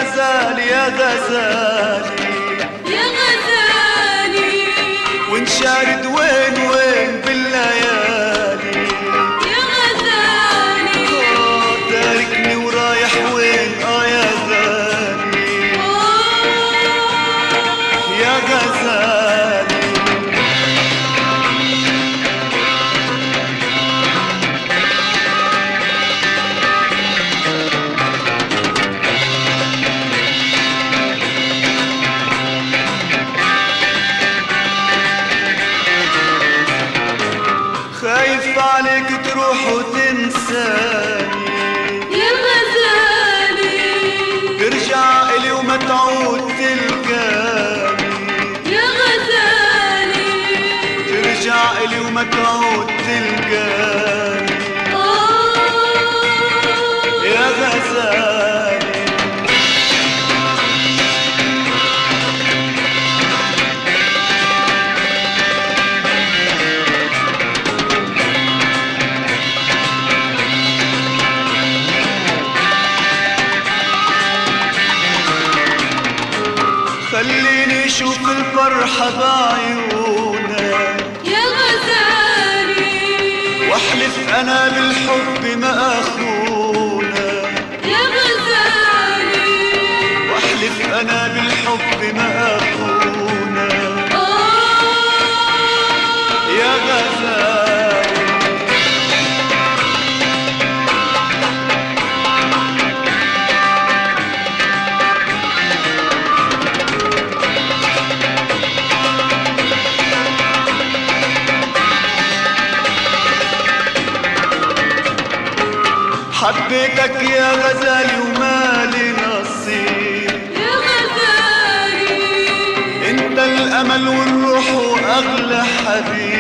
غزالي يا غزالي يا غزالي، وانشارد وين وين بالليالي يا غزالي، تاركني ورايح وين يا غالي يا غزالي. خايف عليك تروح وتنساني يا غزالي، ترجع إلي وما تعود تلقاني يا غزالي، ترجع إلي وما تعود تلقاني يا غزالي. خليني اشوف الفرحة بعيونك يا غزالي، واحلف انا بالحب ما اخونك يا غزالي، واحلف انا بالحب ما اخونك يا غزالي. حبيتك يا غزالي ومالي نصيب يا غزالي، انت الامل والروح واغلى حبيب